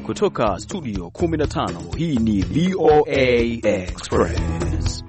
Kutoka studio 15, hii ni VOA Express.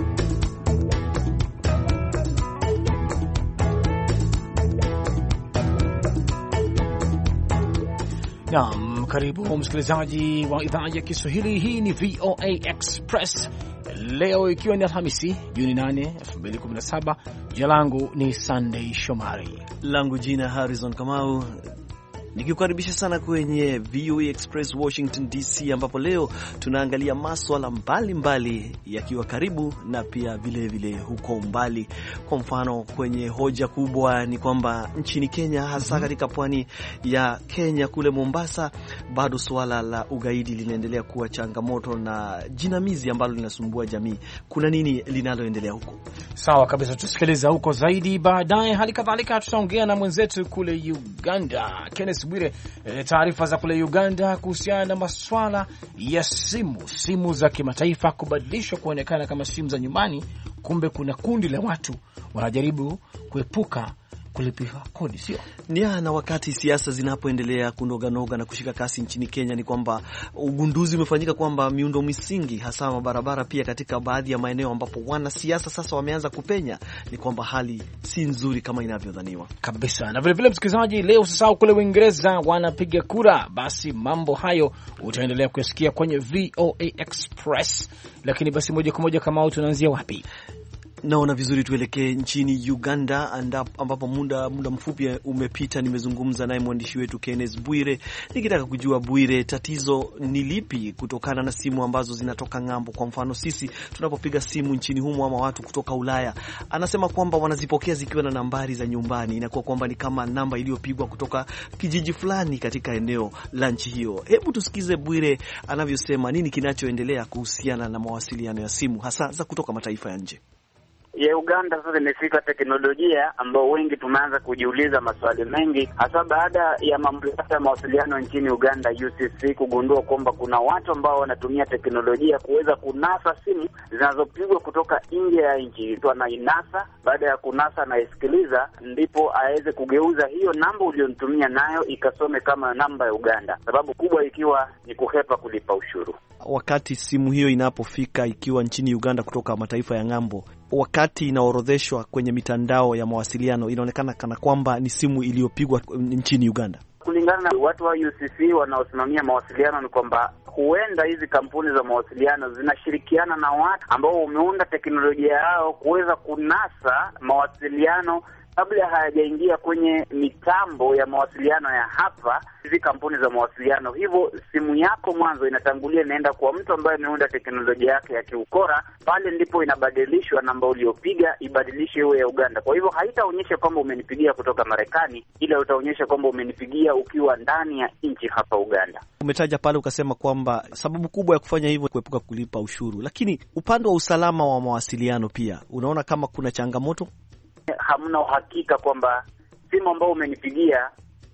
Naam, karibu msikilizaji wa idhaa ya Kiswahili. Hii ni VOA Express. Leo ikiwa ni Alhamisi, Juni 8, 2017. Jina langu ni Sunday Shomari. Langu jina Harrison Kamau. Nikikukaribisha sana kwenye VOA Express Washington DC, ambapo leo tunaangalia masuala mbalimbali yakiwa karibu na pia vile huko mbali. Kwa mfano, kwenye hoja kubwa ni kwamba nchini Kenya, hasa katika pwani ya Kenya kule Mombasa, bado suala la ugaidi linaendelea kuwa changamoto na jinamizi ambalo linasumbua jamii. Kuna nini linaloendelea huko? Sawa kabisa, tusikiliza huko zaidi baadaye. Hali kadhalika tutaongea na mwenzetu kule Uganda, Kenneth Bwire, taarifa za kule Uganda kuhusiana na masuala ya simu za kimataifa kubadilishwa kuonekana kama simu za nyumbani. Kumbe kuna kundi la watu wanajaribu kuepuka kulipa kodi, sio? Na wakati siasa zinapoendelea kunoganoga na kushika kasi nchini Kenya, ni kwamba ugunduzi umefanyika kwamba miundo misingi, hasa mabarabara, pia katika baadhi ya maeneo ambapo wanasiasa sasa wameanza kupenya, ni kwamba hali si nzuri kama inavyodhaniwa kabisa. Na vile msikilizaji, leo usisahau kule Uingereza wanapiga kura. Basi mambo hayo utaendelea kusikia kwenye VOA Express, lakini basi moja kwa moja, kama tunaanzia wapi? Naona vizuri tuelekee nchini Uganda, ambapo muda mfupi umepita nimezungumza naye mwandishi wetu Kenneth Bwire, nikitaka kujua, Bwire, tatizo ni lipi kutokana na simu ambazo zinatoka ng'ambo? Kwa mfano sisi tunapopiga simu nchini humo, ama watu kutoka Ulaya, anasema kwamba wanazipokea zikiwa na nambari za nyumbani, inakuwa kwamba ni kama namba iliyopigwa kutoka kijiji fulani katika eneo la nchi hiyo. Hebu tusikize Bwire anavyosema nini kinachoendelea kuhusiana na mawasiliano ya simu hasa za kutoka mataifa ya nje. Ya Uganda sasa imefika teknolojia ambao wengi tumeanza kujiuliza maswali mengi, hasa baada ya mamlaka ya mawasiliano nchini Uganda UCC kugundua kwamba kuna watu ambao wanatumia teknolojia kuweza kunasa simu zinazopigwa kutoka nje ya nchi. Mtu anainasa, baada ya kunasa anaisikiliza, ndipo aweze kugeuza hiyo namba uliyonitumia nayo ikasome kama namba ya Uganda, sababu kubwa ikiwa ni kuhepa kulipa ushuru. Wakati simu hiyo inapofika ikiwa nchini Uganda kutoka mataifa ya ng'ambo, wakati inaorodheshwa kwenye mitandao ya mawasiliano, inaonekana kana kwamba ni simu iliyopigwa nchini Uganda. Kulingana na watu wa UCC wanaosimamia mawasiliano, ni kwamba huenda hizi kampuni za mawasiliano zinashirikiana na watu ambao wameunda teknolojia yao kuweza kunasa mawasiliano kabla hayajaingia kwenye mitambo ya mawasiliano ya hapa hizi kampuni za mawasiliano. Hivyo simu yako mwanzo inatangulia inaenda kwa mtu ambaye ameunda teknolojia yake ya kiukora, pale ndipo inabadilishwa namba uliopiga ibadilishe iwe ya Uganda. Kwa hivyo haitaonyesha kwamba umenipigia kutoka Marekani, ila utaonyesha kwamba umenipigia ukiwa ndani ya nchi hapa Uganda. Umetaja pale ukasema kwamba sababu kubwa ya kufanya hivyo kuepuka kulipa ushuru, lakini upande wa usalama wa mawasiliano pia unaona kama kuna changamoto? Hamna uhakika kwamba simu ambayo umenipigia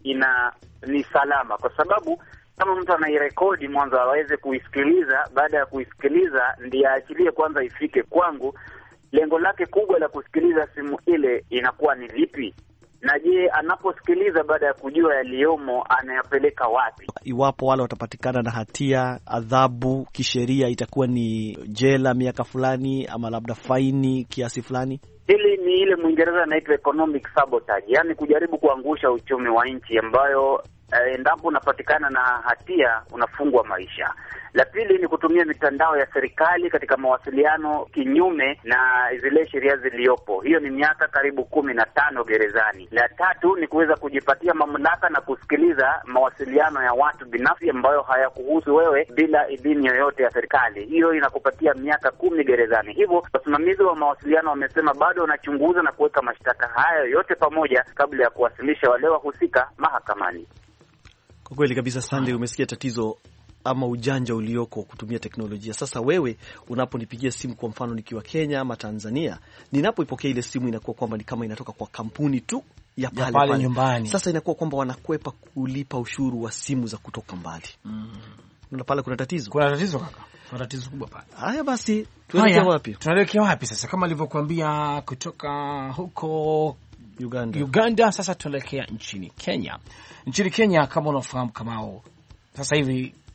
ni salama, kwa sababu kama mtu anairekodi mwanzo aweze kuisikiliza, baada ya kuisikiliza ndiye aachilie kwanza ifike kwangu. Lengo lake kubwa la kusikiliza simu ile inakuwa ni lipi? Na je, anaposikiliza baada ya kujua yaliyomo anayapeleka wapi? Iwapo wale watapatikana na hatia, adhabu kisheria itakuwa ni jela miaka fulani, ama labda faini kiasi fulani. Hili ni ile Mwingereza anaitwa economic sabotage, yani kujaribu kuangusha uchumi wa nchi, ambayo endapo unapatikana na hatia unafungwa maisha. La pili ni kutumia mitandao ya serikali katika mawasiliano kinyume na zile sheria ziliyopo. Hiyo ni miaka karibu 15 gerezani. La tatu ni kuweza kujipatia mamlaka na kusikiliza mawasiliano ya watu binafsi ambayo hayakuhusu wewe bila idhini yoyote ya serikali. Hiyo inakupatia miaka 10 gerezani. Hivyo wasimamizi wa mawasiliano wamesema bado wanachunguza na kuweka mashtaka haya yote pamoja kabla ya kuwasilisha wale wahusika mahakamani. Kwa kweli kabisa, Sunday, umesikia tatizo ama ujanja ulioko kutumia teknolojia. Sasa wewe unaponipigia simu, kwa mfano nikiwa Kenya ama Tanzania, ninapoipokea ile simu inakuwa kwamba ni kama inatoka kwa kampuni tu ya pale nyumbani. Sasa inakuwa kwamba wanakwepa kulipa ushuru wa simu za kutoka mbali. Na pale kuna tatizo. Kuna tatizo kaka. Kuna tatizo kubwa pale. Haya basi, tuelekea wapi? Tunaelekea wapi sasa? Kama nilivyokuambia kutoka huko Uganda, sasa tunaelekea nchini Kenya. Nchini Kenya, kama unafahamu Kamao, sasa hivi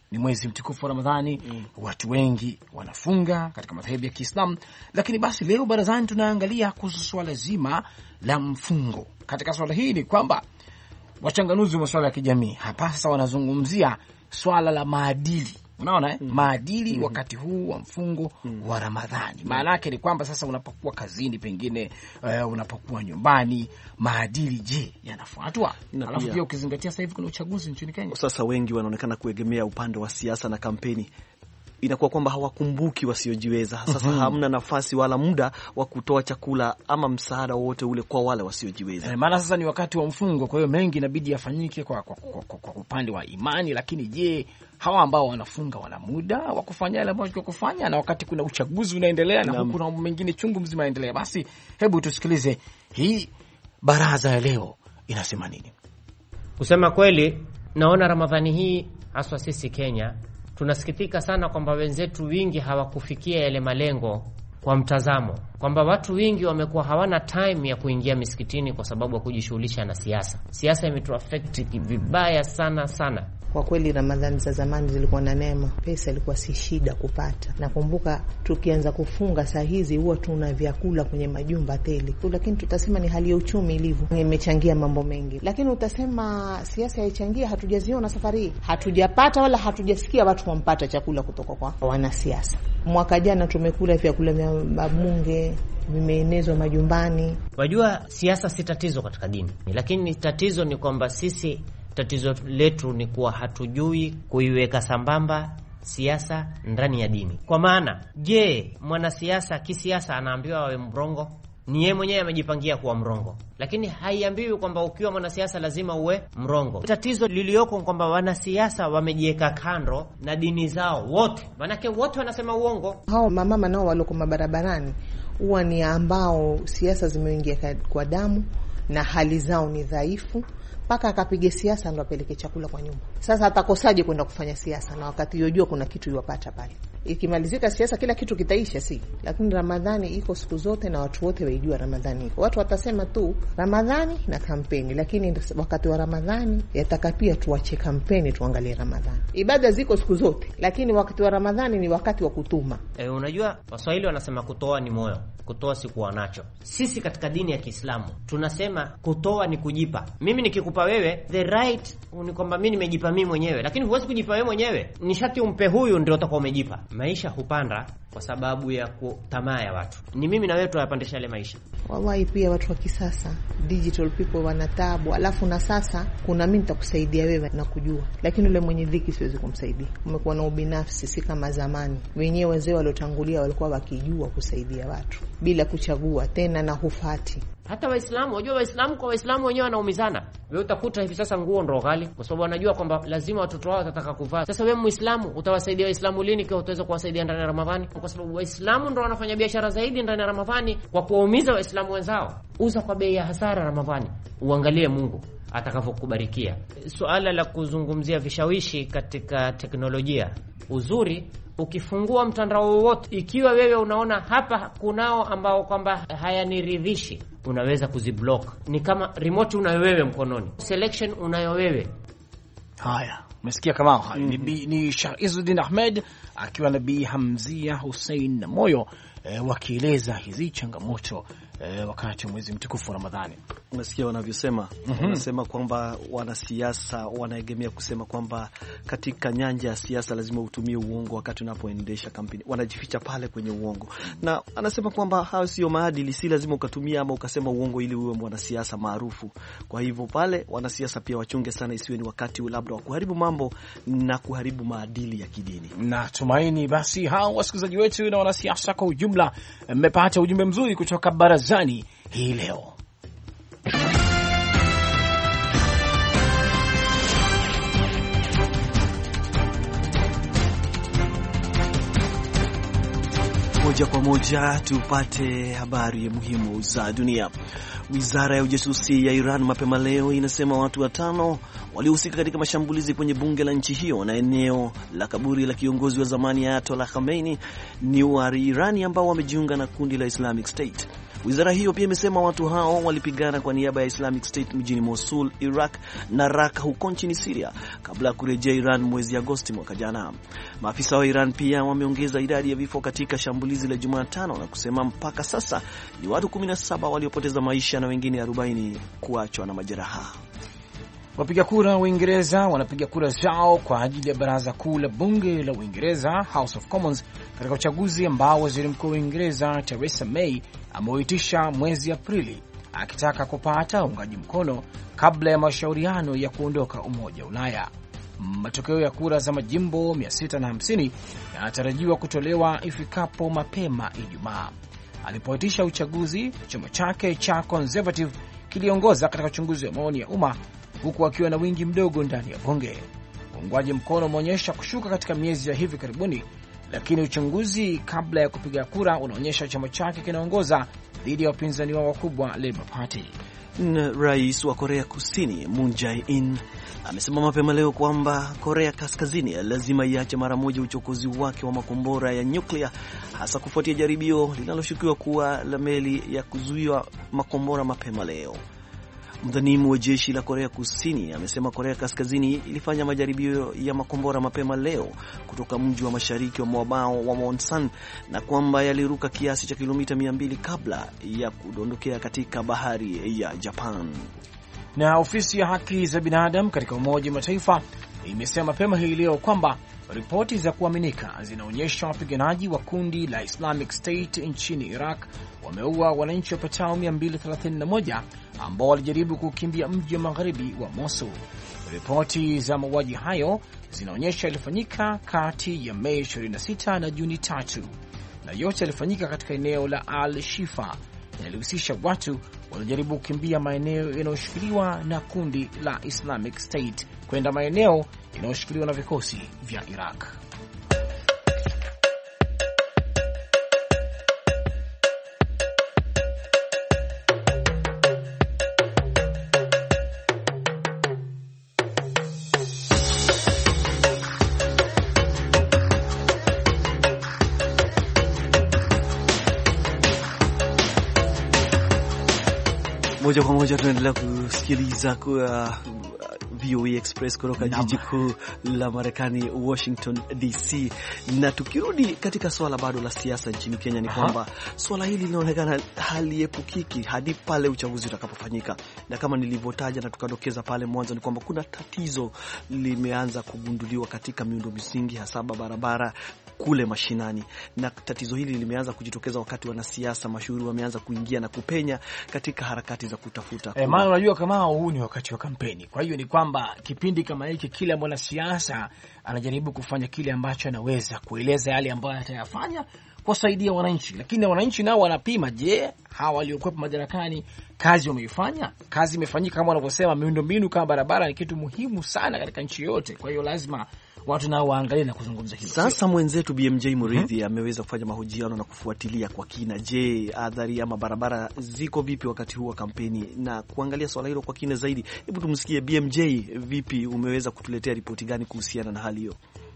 ni mwezi mtukufu wa Ramadhani, watu wengi wanafunga katika madhehebu ya Kiislamu, lakini basi leo barazani tunaangalia kuhusu swala zima la mfungo. Katika swala hili ni kwamba wachanganuzi wa masuala ya kijamii hapa sasa wanazungumzia swala la maadili. Unaona maadili wakati huu wa mfungo wa Ramadhani. Maana yake ni kwamba sasa unapokuwa kazini, pengine unapokuwa nyumbani, maadili je, yanafuatwa? Alafu pia ukizingatia sasa hivi kuna uchaguzi nchini Kenya. Sasa wengi wanaonekana kuegemea upande wa siasa na kampeni. Inakuwa kwamba hawakumbuki wasiojiweza. Sasa hamna nafasi wala muda wa kutoa chakula ama msaada wote ule kwa wale wasiojiweza. Maana sasa ni wakati wa mfungo, kwa hiyo mengi inabidi yafanyike kwa upande wa imani. Lakini je, hawa ambao wanafunga wana muda wa kufanya yale ambayo kufanya, na wakati kuna uchaguzi unaendelea na kuna mambo mengine chungu mzima yaendelea? Basi hebu tusikilize hii baraza ya leo inasema nini. Kusema kweli, naona Ramadhani hii haswa sisi Kenya tunasikitika sana kwamba wenzetu wingi hawakufikia yale malengo, kwa mtazamo kwamba watu wengi wamekuwa hawana time ya kuingia misikitini kwa sababu ya kujishughulisha na siasa. Siasa imetuaffect vibaya sana sana. Kwa kweli Ramadhani za zamani zilikuwa na neema, pesa ilikuwa si shida kupata. Nakumbuka tukianza kufunga saa hizi huwa tuna vyakula kwenye majumba tele. Lakini tutasema ni hali ya uchumi ilivyo, imechangia mambo mengi. Lakini utasema siasa haichangia, hatujaziona safari hii. Hatujapata wala hatujasikia watu wampata chakula kutoka kwa wanasiasa. Mwaka jana tumekula vyakula vya mabunge, vimeenezwa majumbani. Wajua siasa si tatizo katika dini, lakini tatizo ni kwamba sisi, tatizo letu ni kuwa hatujui kuiweka sambamba siasa ndani ya dini. Kwa maana, je, mwanasiasa kisiasa anaambiwa awe mrongo? Ni yeye mwenyewe amejipangia kuwa mrongo, lakini haiambiwi kwamba ukiwa mwanasiasa lazima uwe mrongo. Tatizo lilioko kwamba wanasiasa wamejiweka kando na dini zao wote, manake wote wanasema uongo. Hao mama nao waloko mabarabarani huwa ni ambao siasa zimeingia kwa damu na hali zao ni dhaifu, mpaka akapige siasa ndo apeleke chakula kwa nyumba. Sasa atakosaje kwenda kufanya siasa na wakati yojua kuna kitu yopata pale? Ikimalizika siasa kila kitu kitaisha, si? Lakini Ramadhani iko siku zote na watu wote waijua Ramadhani iko. Watu watasema tu Ramadhani na kampeni, lakini wakati wa Ramadhani yataka pia tuache kampeni, tuangalie Ramadhani. Ibada ziko siku zote, lakini wakati wa Ramadhani ni wakati wa kutuma. Unajua Waswahili wanasema kutoa ni moyo, kutoa si kuwa nacho. Sisi katika dini ya Kiislamu tunasema kutoa ni kujipa. Mimi nikikupa wewe, the right ni kwamba mimi nimejipa mimi mwenyewe, lakini huwezi kujipa wewe mwenyewe. Ni sharti umpe huyu ndio utakuwa umejipa. Maisha hupanda kwa sababu ya tamaa ya watu. Ni mimi na wewe tunayapandisha ile maisha. Wallahi pia watu wa kisasa, digital people wanatabu. Alafu na sasa kuna mimi nitakusaidia wewe na kujua, lakini yule mwenye dhiki siwezi kumsaidia. Umekuwa na ubinafsi, si kama zamani. Wenyewe wazee waliotangulia walikuwa wakijua kusaidia watu bila kuchagua tena na hufati. Hata Waislamu, unajua Waislamu kwa Waislamu wenyewe wanaumizana. Wewe utakuta hivi sasa nguo ndo ghali kwa sababu wanajua kwamba lazima watoto wao watataka kuvaa. Sasa wewe Muislamu utawasaidia Waislamu lini kwa utaweza kuwasaidia ndani ya Ramadhani? Kwa sababu Waislamu ndo wanafanya biashara zaidi ndani ya Ramadhani kwa kuwaumiza Waislamu wenzao. Uza kwa bei ya hasara Ramadhani. Uangalie Mungu atakavokubarikia. Suala la kuzungumzia vishawishi katika teknolojia. Uzuri ukifungua mtandao wote, ikiwa wewe unaona hapa kunao ambao kwamba hayaniridhishi, unaweza kuziblock. Ni kama remote unayo wewe mkononi, selection unayo wewe. Haya, umesikia kama ni Shaizuddin Ahmed akiwa na Bi Hamzia Hussein na Moyo wakieleza hizi changamoto wakati wa mwezi mtukufu wa Ramadhani. Unasikia wanavyosema, wanasema kwamba wanasiasa wanaegemea kusema kwamba katika nyanja ya siasa lazima utumie uongo wakati unapoendesha kampeni. Wanajificha pale kwenye uongo. Na anasema kwamba hao sio maadili, si lazima ukatumia ama ukasema uongo ili uwe mwanasiasa maarufu. Kwa hivyo pale wanasiasa pia wachunge sana isiwe ni wakati labda wa kuharibu mambo na kuharibu maadili ya kidini. Na tumaini basi hao wasikilizaji wetu na wanasiasa kwa ujumla mmepata ujumbe mzuri kutoka barazani hii leo. Moja kwa moja tupate habari muhimu za dunia. Wizara ya ujasusi ya Iran mapema leo inasema watu 5 walihusika katika mashambulizi kwenye bunge la nchi hiyo na eneo la kaburi la kiongozi wa zamani Ayatollah Khamenei ni wa Irani ambao wamejiunga na kundi la Islamic State. Wizara hiyo pia imesema watu hao walipigana kwa niaba ya Islamic State mjini Mosul, Iraq na Raqqa huko nchini Syria kabla ya kurejea Iran mwezi Agosti mwaka jana. Maafisa wa Iran pia wameongeza idadi ya vifo katika shambulizi la Jumatano na kusema mpaka sasa ni watu 17 waliopoteza maisha na wengine 40 kuachwa na majeraha. Wapiga kura wa Uingereza wanapiga kura zao kwa ajili ya baraza kuu la bunge la Uingereza, House of Commons, katika uchaguzi ambao waziri mkuu wa Uingereza Theresa May ameuitisha mwezi Aprili, akitaka kupata uungaji mkono kabla ya mashauriano ya kuondoka Umoja wa Ulaya. Matokeo ya kura za majimbo 650 yanatarajiwa kutolewa ifikapo mapema Ijumaa. Alipoitisha uchaguzi, chama chake cha Conservative kiliongoza katika uchunguzi wa maoni ya umma, huku akiwa na wingi mdogo ndani ya bunge. Uungwaji mkono umeonyesha kushuka katika miezi ya hivi karibuni, lakini uchunguzi kabla ya kupiga kura unaonyesha chama chake kinaongoza dhidi ya wapinzani wao wakubwa Labour Party. Rais wa Korea Kusini Moon Jae-in amesema mapema leo kwamba Korea Kaskazini lazima iache mara moja uchokozi wake wa makombora ya nyuklia, hasa kufuatia jaribio linaloshukiwa kuwa la meli ya kuzuia makombora mapema leo. Mdhanimu wa jeshi la Korea Kusini amesema Korea Kaskazini ilifanya majaribio ya makombora mapema leo kutoka mji wa mashariki wa mwambao wa Wonsan na kwamba yaliruka kiasi cha kilomita 200 kabla ya kudondokea katika bahari ya Japan. Na ofisi ya haki za binadamu katika Umoja wa Mataifa imesema mapema hii leo kwamba ripoti za kuaminika zinaonyesha wapiganaji wa kundi la Islamic State nchini Iraq wameua wananchi wapatao 231 ambao walijaribu kukimbia mji wa magharibi wa Mosul. Ripoti za mauaji hayo zinaonyesha ilifanyika kati ya Mei 26 na Juni 3, na yote yalifanyika katika eneo la Al-Shifa na yalihusisha watu waliojaribu kukimbia maeneo yanayoshikiliwa na kundi la Islamic State kwenda maeneo yanayoshikiliwa na vikosi vya Iraq. Moja kwa moja tunaendelea kusikiliza kwa VOA Express kutoka jiji kuu la Marekani, Washington DC. Na tukirudi katika swala bado la siasa nchini Kenya, ni kwamba swala hili linaonekana haliepukiki hadi pale uchaguzi utakapofanyika. Na kama nilivyotaja na tukadokeza pale mwanzo, ni kwamba kuna tatizo limeanza kugunduliwa katika miundo msingi, hasa barabara kule mashinani. Na tatizo hili limeanza kujitokeza wakati wanasiasa mashuhuri wameanza kuingia na kupenya katika harakati za kutafuta. Maana unajua kama huu ni wakati wa kampeni. Kwa hiyo ni kwamba kipindi kama hiki kila mwanasiasa anajaribu kufanya kile ambacho anaweza, kueleza yale ambayo atayafanya kusaidia wananchi. Lakini wananchi nao wanapima, je, hawa waliokuwa madarakani kazi wameifanya? Kazi imefanyika kama wanavyosema? Miundombinu kama barabara ni kitu muhimu sana katika nchi yote. Kwa hiyo lazima watu nao waangalie na kuzungumza hilo. Sasa mwenzetu BMJ Muridhi ameweza kufanya mahojiano na kufuatilia kwa kina. Je, athari ama barabara ziko vipi wakati huu wa kampeni, na kuangalia swala hilo kwa kina zaidi. Hebu tumsikie BMJ, vipi, umeweza kutuletea ripoti gani kuhusiana na hali hiyo?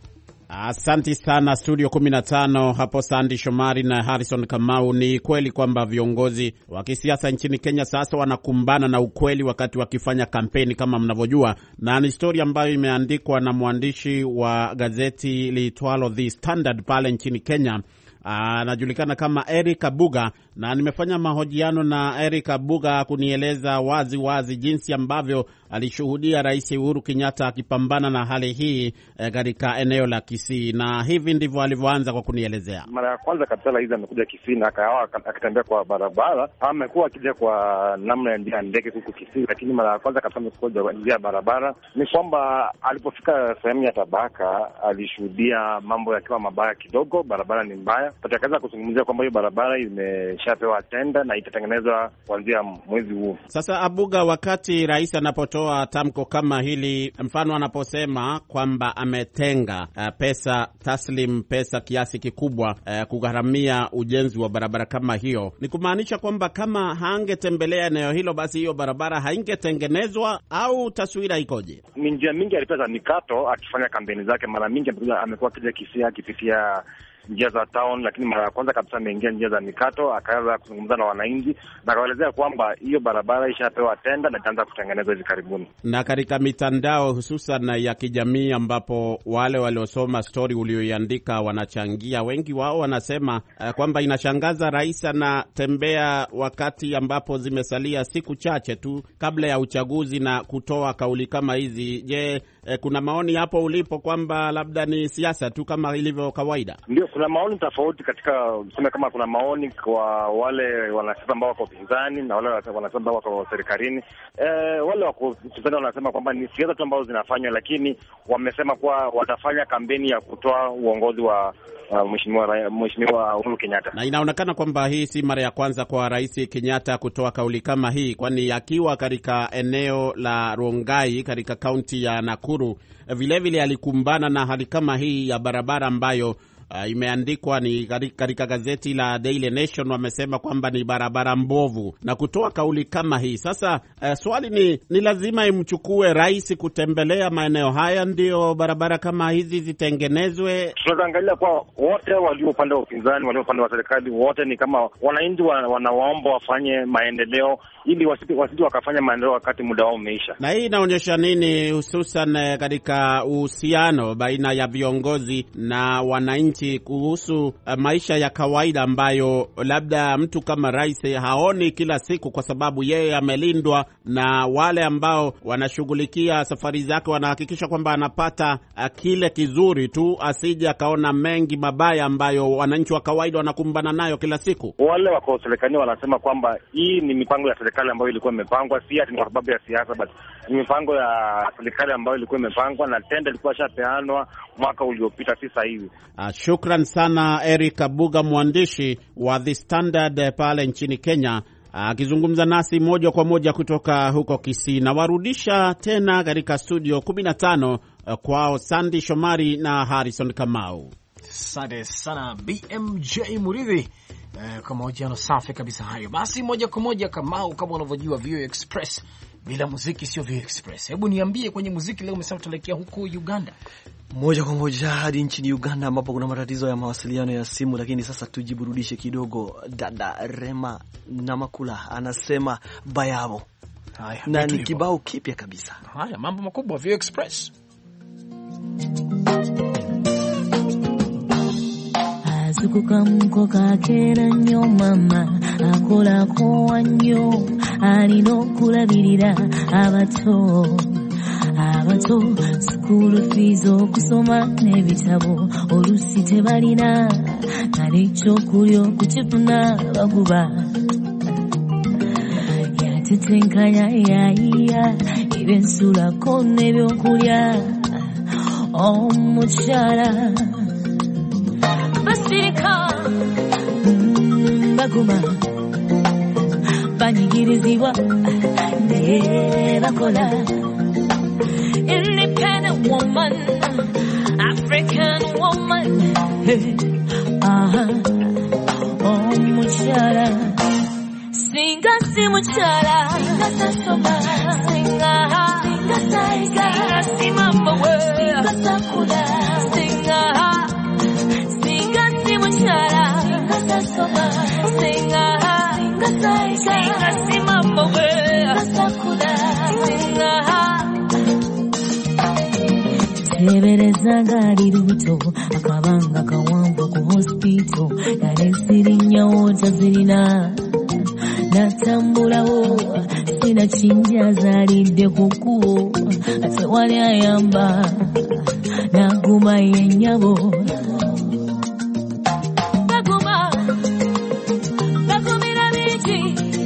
Asante sana studio 15 hapo Sandy Shomari na Harrison Kamau. Ni kweli kwamba viongozi wa kisiasa nchini Kenya sasa wanakumbana na ukweli wakati wakifanya kampeni kama mnavyojua, na ni story ambayo imeandikwa na mwandishi wa gazeti liitwalo The Standard pale nchini Kenya. Anajulikana kama Eric Abuga, na nimefanya mahojiano na Eric Abuga kunieleza wazi wazi jinsi ambavyo alishuhudia Rais Uhuru Kenyatta akipambana na hali hii katika eneo la Kisii, na hivi ndivyo alivyoanza kwa kunielezea. Mara ya kwanza kabisa hizi amekuja Kisii na akatembea kwa barabara. Amekuwa akija kwa namna ya ndege huko Kisii, lakini mara ya kwanza kabisa amekuja njia ya barabara. Ni kwamba alipofika sehemu ya Tabaka alishuhudia mambo yakiwa mabaya kidogo, barabara ni mbaya. Akaweza kuzungumzia kwamba hiyo barabara imeshapewa tenda na itatengenezwa kuanzia mwezi huu. Sasa Abuga, wakati rais anapotoa tamko kama hili, mfano anaposema kwamba ametenga pesa taslim, pesa kiasi kikubwa kugharamia ujenzi wa barabara kama hiyo, ni kumaanisha kwamba kama haangetembelea eneo hilo basi hiyo barabara haingetengenezwa, au taswira ikoje? Ni njia mingi alipata mikato akifanya kampeni zake. Mara mingi amekuwa akija Kisii akipitia njia za town, lakini mara ya kwanza kabisa ameingia njia za mikato, akaanza kuzungumza na wananchi na akaelezea kwamba hiyo barabara ishapewa tenda na itaanza kutengenezwa hivi karibuni. Na katika mitandao hususan ya kijamii ambapo wale waliosoma story ulioiandika wanachangia, wengi wao wanasema kwamba inashangaza rais anatembea wakati ambapo zimesalia siku chache tu kabla ya uchaguzi na kutoa kauli kama hizi. Je, kuna maoni hapo ulipo kwamba labda ni siasa tu kama ilivyo kawaida? Ndio, kuna maoni tofauti katika tuseme, kama kuna maoni kwa wale wanasiasa ambao wako upinzani na wale wanasiasa ambao wako serikalini. Wale wako upinzani wanasema kwamba ni siasa tu ambazo zinafanywa, lakini wamesema kuwa watafanya kampeni ya kutoa uongozi wa Mheshimiwa Uhuru Kenyatta. Na inaonekana kwamba hii si mara ya kwanza kwa Rais Kenyatta kutoa kauli kama hii, kwani akiwa katika eneo la Rongai katika kaunti ya Nakuru vilevile alikumbana na hali kama hii ya barabara ambayo imeandikwa ni katika gazeti la Daily Nation, wamesema kwamba ni barabara mbovu na kutoa kauli kama hii. Sasa swali ni lazima imchukue rais kutembelea maeneo haya ndio barabara kama hizi zitengenezwe? Tunaangalia kwa wote walio upande wa upinzani, walio upande wa serikali, wote ni kama wananchi wanawaomba wafanye maendeleo ili wasije wakafanya maendeleo wakati muda wao umeisha. Na hii inaonyesha nini hususan katika uhusiano baina ya viongozi na wananchi kuhusu maisha ya kawaida ambayo labda mtu kama rais haoni kila siku kwa sababu yeye amelindwa na wale ambao wanashughulikia safari zake, wanahakikisha kwamba anapata kile kizuri tu, asije akaona mengi mabaya ambayo wananchi wa kawaida wanakumbana nayo kila siku. Wale wako serikali wanasema kwamba hii ni mipango ya serikali ambayo ilikuwa imepangwa, si ati kwa sababu ya siasa, but ni mipango ya serikali ambayo ilikuwa imepangwa na tenda ilikuwa shapeanwa mwaka uliopita, si sasa hivi. Shukran sana Eric Abuga, mwandishi wa The Standard pale nchini Kenya, akizungumza nasi moja kwa moja kutoka huko Kisii. Na warudisha tena katika studio 15 kwao Sandy Shomari na Harrison Kamau. Asante sana BMJ Muridhi kwa mahojiano safi kabisa hayo. Basi moja kwa moja, Kamau, kama unavyojua VOA Express bila muziki sio VOA Express. Hebu niambie, kwenye muziki leo umesema tuelekea huko Uganda. Moja kwa moja hadi nchini Uganda ambapo kuna matatizo ya mawasiliano ya simu, lakini sasa tujiburudishe kidogo. Dada Rema Namakula anasema Bayabo. Haya, na ni kibao kipya kabisa. Haya, mambo makubwa VOA Express. Azukukamko kakera nnyo mama akolako wannyo alina okulabirira abato school fees okusoma n'ebitabo olusi tebalina n'ekyokulya okukifuna baguba yatetenkanya yayiya ebyensulako n'ebyokulya omukyala basirika baguma banyigirizibwa naye bakola. Independent woman, African woman, hey, oh muchala, singa si muchala, singa sasoma, singa si mama we, singa sakula, singa si muchala, singa sasoma, singa si mama we, singa sakula, tebereza gali luto akabanga kawanvu ku hospital yale sirinya wota zirina natambulawo sina chinja zalidde kukubo ate wali ayamba naguma yenyabo bagumira biki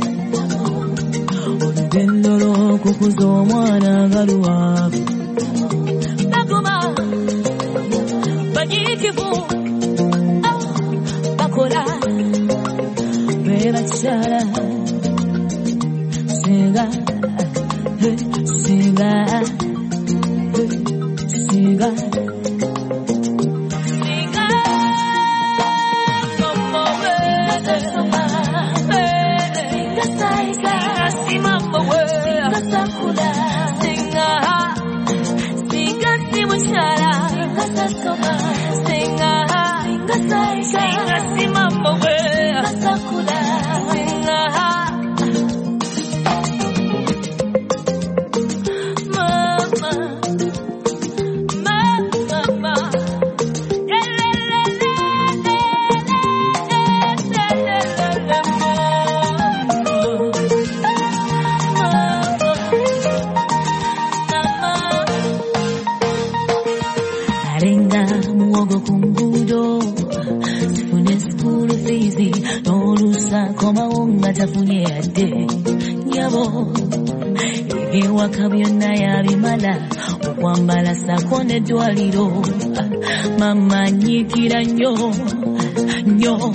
olugendo kukuza omwana galuwavu bakola bebachala singa Mama nyikira nyo nyo.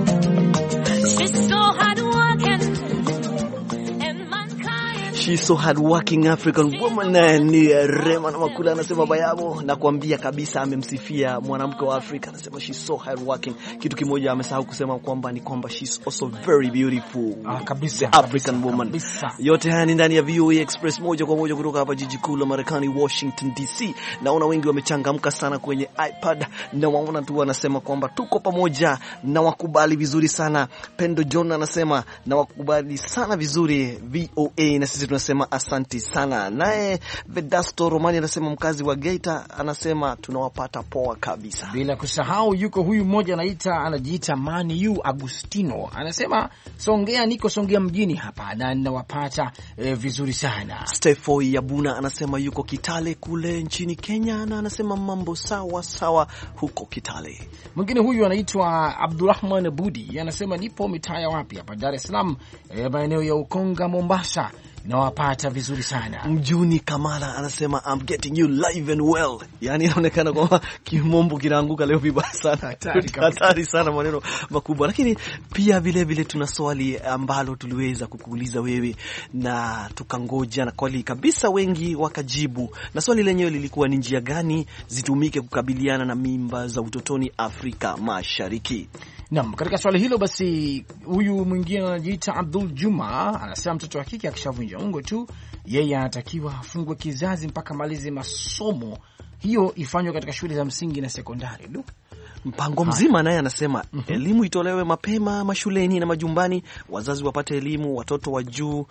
She's so hardworking African woman. Ni Rema na Makula anasema bayabo na kuambia kabisa, amemsifia mwanamke wa Afrika, anasema she's so hardworking. Kitu kimoja amesahau kusema kwamba she's also very beautiful. Kabisa, African woman. Kabisa. Yote haya ni ndani ya VOA Express moja kwa moja kutoka hapa jiji kuu la Marekani, Washington DC. Naona wengi wamechangamka sana kwenye iPad na waona tu wanasema kwamba tuko pamoja na wakubali vizuri sana. Pendo John anasema na wakubali sana vizuri VOA, na sisi tunasema asante sana. Naye Vedasto Romani anasema mkazi wa Geita, anasema tunawapata poa kabisa. Bila kusahau yuko huyu mmoja anajiita Maniu Agustino, anasema niko Songea mjini hapa na ninawapata vizuri sana. Stefo Yabuna anasema yuko Kitale kule nchini Kenya, na anasema mambo sawa sawa huko Kitale. Mwingine huyu anaitwa Abdurrahman Budi, anasema nipo mitaa ya wapi hapa Dar es Salaam, maeneo ya Ukonga Mombasa, na wapata vizuri sana. Mjuni Kamala anasema I'm getting you live and well. Yani inaonekana kwamba kimombo kinaanguka leo vibaya sana. Hatari sana, maneno makubwa. Lakini pia vile vile tuna swali ambalo tuliweza kukuuliza wewe na tukangoja na kweli kabisa wengi wakajibu. Na swali lenyewe lilikuwa ni njia gani zitumike kukabiliana na mimba za utotoni Afrika Mashariki? Naam, katika swali hilo basi huyu mwingine anajiita Abdul Juma anasema mtoto wa kike akishavunja ungo tu yeye anatakiwa afungwe kizazi mpaka malize masomo. Hiyo ifanywe katika shule za msingi na sekondari. Mpango mzima naye anasema elimu itolewe mapema mashuleni na majumbani, wazazi wapate elimu, watoto wa juu,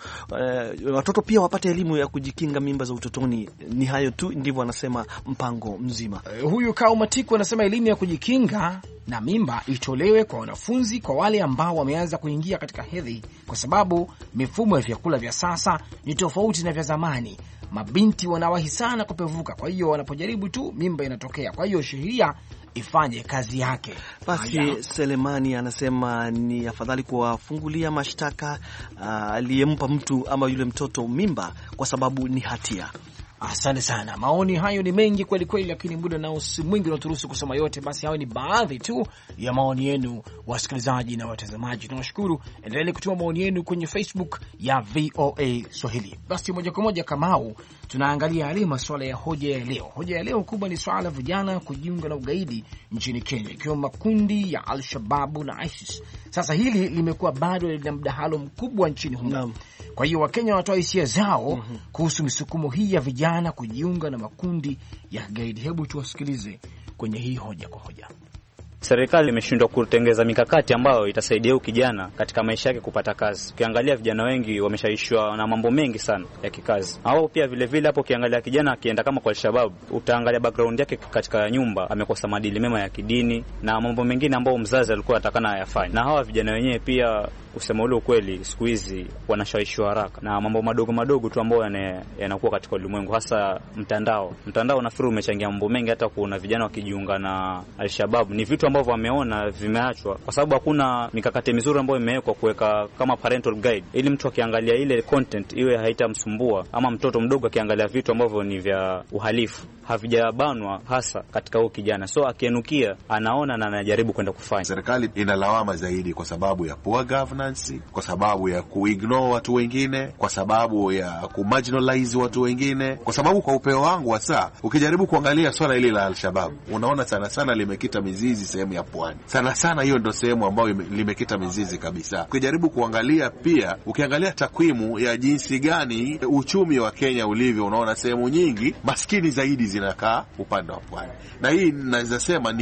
watoto pia wapate elimu ya kujikinga mimba za utotoni. Ni hayo tu ndivyo anasema mpango mzima. Huyu Kao Matiku anasema elimu ya kujikinga na mimba itolewe kwa wanafunzi, kwa wale ambao wameanza kuingia katika hedhi, kwa sababu mifumo ya vyakula vya sasa ni tofauti na vya zamani. Mabinti wanawahi sana kupevuka, kwa hiyo wanapojaribu tu mimba inatokea. Kwa hiyo sheria ifanye kazi yake. Basi Selemani anasema ni afadhali kuwafungulia mashtaka aliyempa mtu ama yule mtoto mimba, kwa sababu ni hatia. Asante sana. Maoni hayo ni mengi kweli kweli, lakini muda nao si mwingi unaturuhusu kusoma yote. Basi hayo ni baadhi tu ya maoni yenu wasikilizaji na watazamaji. Tunawashukuru, endeleeni kutuma maoni yenu kwenye Facebook ya VOA Swahili. Basi moja kwa moja Kamau, tunaangalia yale masuala ya hoja ya leo. Hoja ya leo kubwa ni swala la vijana kujiunga na ugaidi nchini Kenya, ikiwa makundi ya Al-Shababu na ISIS. Sasa hili limekuwa bado lina mdahalo mkubwa nchini humo. Kwa hiyo Wakenya wanatoa hisia zao kuhusu misukumo hii ya vijana kujiunga na makundi ya gaidi. Hebu tuwasikilize kwenye hii hoja kwa hoja. Serikali imeshindwa kutengeza mikakati ambayo itasaidia huyu kijana katika maisha yake kupata kazi. Ukiangalia vijana wengi wameshaishwa na mambo mengi sana ya kikazi. Au pia vile vile hapo ukiangalia kijana akienda kama kwa Al-Shabaab, utaangalia background yake katika nyumba, amekosa maadili mema ya kidini na mambo mengine ambayo mzazi alikuwa atakana ayafanye. Na hawa vijana wenyewe pia kusema ule ukweli siku hizi wanashawishiwa haraka na mambo madogo madogo tu ambayo yanakuwa katika ulimwengu, hasa mtandao. Mtandao nafikiri umechangia mambo mengi, hata kuna vijana wakijiunga na Al-Shabaab. Ni vitu ambavyo wameona vimeachwa kwa sababu hakuna mikakati mizuri ambayo imewekwa kuweka kama parental guide, ili mtu akiangalia ile content iwe haitamsumbua, ama mtoto mdogo akiangalia vitu ambavyo ni vya uhalifu havijabanwa hasa katika huyo kijana, so akienukia anaona na anajaribu kwenda kufanya. Serikali inalawama zaidi kwa sababu ya poor governance, kwa sababu ya kuignore watu wengine, kwa sababu ya kumarginalize watu wengine, kwa sababu kwa upeo wangu hasa ukijaribu kuangalia swala hili la Al-Shabaab unaona sana sana limekita mizizi sehemu ya pwani. Sana sana hiyo ndio sehemu ambayo limekita mizizi kabisa. Ukijaribu kuangalia pia, ukiangalia takwimu ya jinsi gani uchumi wa Kenya ulivyo, unaona sehemu nyingi maskini zaidi zinakaa upande wa pwani. Na hii naweza sema ni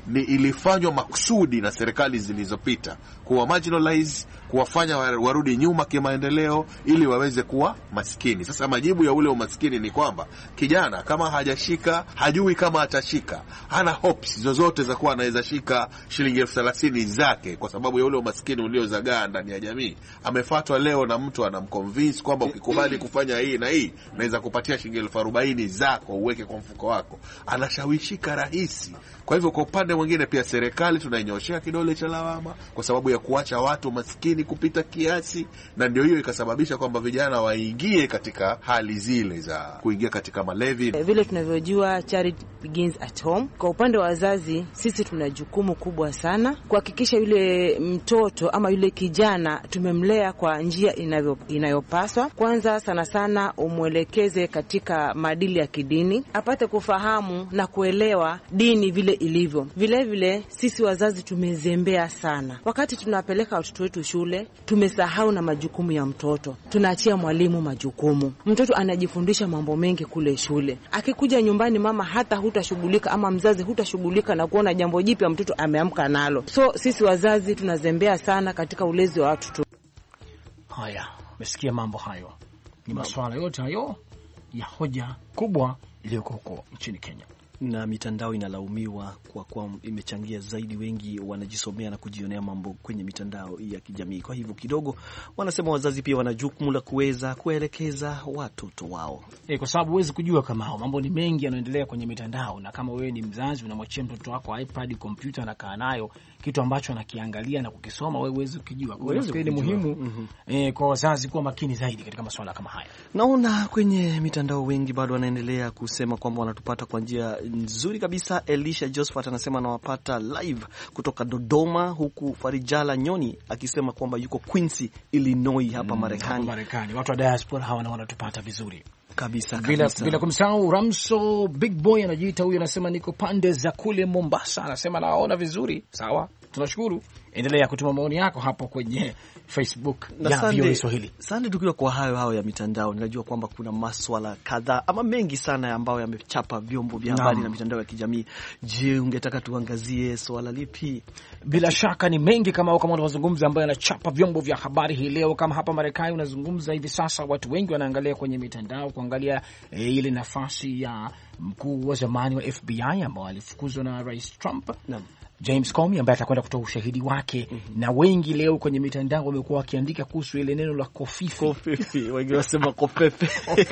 ni ilifanywa makusudi na serikali zilizopita kuwa marginalize, kuwafanya warudi nyuma kimaendeleo ili waweze kuwa maskini. Sasa majibu ya ule umaskini ni kwamba kijana kama hajashika, hajui kama atashika, hana hopes zozote za kuwa anaweza shika shilingi 30,000 zake kwa sababu ya ule umaskini uliozagaa ndani ya jamii. Amefuatwa leo na mtu anamconvince kwamba ukikubali kufanya hii na hii naweza kupatia shilingi 40,000 zako uweke kwa mfuko wako. Anashawishika rahisi. Kwa hivyo kwa upande mwingine pia serikali tunainyoshea kidole cha lawama kwa sababu ya kuacha watu maskini kupita kiasi, na ndio hiyo ikasababisha kwamba vijana waingie katika hali zile za kuingia katika malevi. Vile tunavyojua charity begins at home. Kwa upande wa wazazi, sisi tuna jukumu kubwa sana kuhakikisha yule mtoto ama yule kijana tumemlea kwa njia inayopaswa. Kwanza sana sana umwelekeze katika maadili ya kidini, apate kufahamu na kuelewa dini vile ilivyo. Vile vile sisi wazazi tumezembea sana. Wakati tunapeleka watoto wetu shule, tumesahau na majukumu ya mtoto. Tunaachia mwalimu majukumu. Mtoto anajifundisha mambo mengi kule shule. Akikuja nyumbani mama hata hutashughulika ama mzazi hutashughulika na kuona jambo jipya mtoto ameamka nalo. So sisi wazazi tunazembea sana katika ulezi wa watoto. Haya, umesikia mambo hayo. Ni masuala yote hayo ya hoja kubwa iliyoko huko nchini Kenya. Na mitandao inalaumiwa kwa kuwa imechangia zaidi, wengi wanajisomea na kujionea mambo kwenye mitandao ya kijamii. Kwa hivyo kidogo wanasema wazazi pia wana jukumu la kuweza kuelekeza watoto wao. Kwa sababu huwezi kujua kama hao mambo ni mengi yanaendelea kwenye mitandao, na kama wewe ni mzazi unamwachia mtoto wako iPad, kompyuta na kaa nayo kitu ambacho anakiangalia na kukisoma, wewe huwezi kujua. Kwa hiyo ni muhimu kwa wazazi kuwa makini zaidi katika masuala kama haya. Naona kwenye mitandao wengi bado wanaendelea kusema kwamba wanatupata kwa njia nzuri kabisa. Elisha Josephat anasema anawapata live kutoka Dodoma, huku Farijala Nyoni akisema kwamba yuko Quincy, Illinois hapa Marekani. Watu wa diaspora hawa wanatupata vizuri kabisa. Bila kumsahau Ramso Big Boy anajiita huyo, anasema niko pande za kule Mombasa, anasema naona vizuri. Sawa, tunashukuru. Endelea kutuma maoni yako hapo kwenye Facebook ya VOA Swahili. Sande, tukiwa kwa hayo ya mitandao, ninajua kwamba kuna maswala kadhaa ama mengi sana ambayo yamechapa vyombo vya habari na mitandao ya kijamii. Je, ungetaka tuangazie swala lipi? Bila shaka ni mengi kama unazungumza ambayo yanachapa vyombo vya habari hii leo. Kama hapa Marekani unazungumza hivi sasa, watu wengi wanaangalia kwenye mitandao kuangalia ile nafasi ya mkuu wa zamani wa FBI ambao alifukuzwa na Rais Trump, James Comey, ambaye atakwenda kutoa ushahidi wake. Na wengi leo kwenye mitandao wamekuwa wakiandika kuhusu ile neno la kofifi. Wengi wasema kofefe.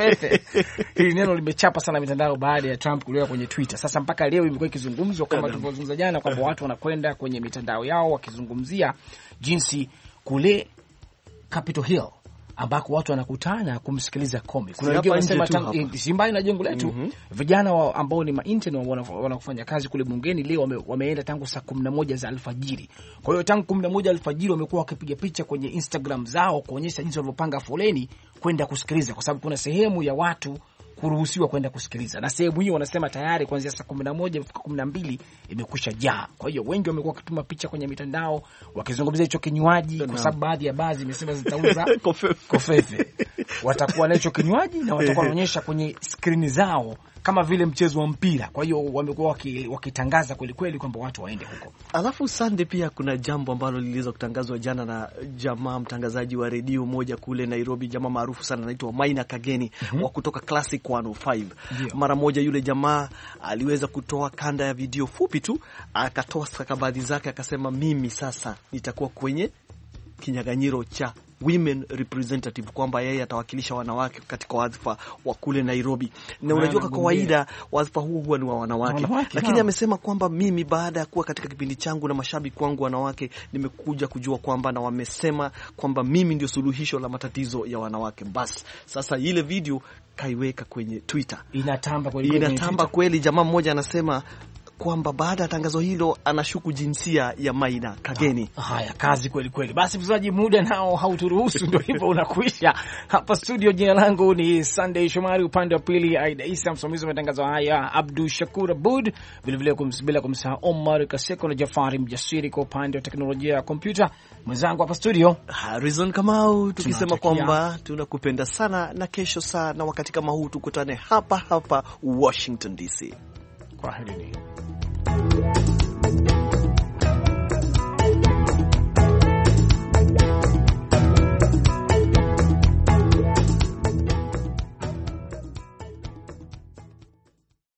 Hili neno limechapa sana mitandao baada ya Trump kuliweka kwenye Twitter. Sasa mpaka leo imekuwa ikizungumzwa kama tulivyozungumza jana kwamba watu wanakwenda kwenye mitandao yao wakizungumzia jinsi kule Capitol Hill ambako watu wanakutana kumsikiliza Comey. Kuna wengine wanasema Zimbabwe na jengo letu. Vijana ambao ni maintern wanafanya kazi kule bungeni leo wameenda tangu saa 11 za alfajiri. Kwa hiyo tangu 11 alfajiri wamekuwa wakipiga picha kwenye Instagram zao kuonyesha jinsi walivyopanga foleni kwenda kusikiliza, kwa sababu kuna sehemu ya watu kuruhusiwa kwenda kusikiliza, na sehemu hiyo wanasema tayari kuanzia saa 11 mpaka 12 imekwisha jaa. Kwa hiyo wengi wamekuwa wakituma picha kwenye mitandao wakizungumzia hicho kinywaji, kwa sababu baadhi ya baadhi imesema zitauza kofefe. Watakuwa na hicho kinywaji na watakuwa wanaonyesha kwenye skrini zao kama vile mchezo wa mpira. Kwa hiyo wamekuwa wakitangaza kweli kweli kwamba watu waende huko. Alafu Sunday pia kuna jambo ambalo liliweza kutangazwa jana na jamaa mtangazaji wa redio moja kule Nairobi, jamaa maarufu sana anaitwa Maina Kageni wa kutoka Classic 105. Mara moja yule jamaa aliweza kutoa kanda ya video fupi tu, akatoa stakabadhi zake, akasema mimi sasa nitakuwa kwenye kinyaganyiro cha women representative, kwamba yeye atawakilisha wanawake katika wadhifa wa kule Nairobi. Na unajua kwa kawaida wadhifa huu huwa ni wa wanawake, lakini amesema kwamba mimi baada ya kuwa katika kipindi changu na mashabiki wangu wanawake, nimekuja kujua kwamba na wamesema kwamba mimi ndio suluhisho la matatizo ya wanawake. Bas sasa ile video kaiweka kwenye Twitter, inatamba kweli. Jamaa mmoja anasema kwamba baada ya tangazo hilo anashuku jinsia ya Maina Kageni. Haya, kazi kweli kweli. Basi mzaji, muda nao hauturuhusu, ndio hivyo unakuisha. Hapa studio, jina langu ni Sunday Shomari, upande wa pili Aida Isa, msimamizi wa matangazo haya Abdul Shakur Abud, vile bila kumsahau Omar Kaseko na Jafari Mjasiri kwa upande wa teknolojia ya kompyuta. Mwenzangu hapa studio Harrison Kamau, tukisema kwamba tunakupenda sana, na kesho sana wakati kama huu tukutane hapa Washington DC. Kwaherini.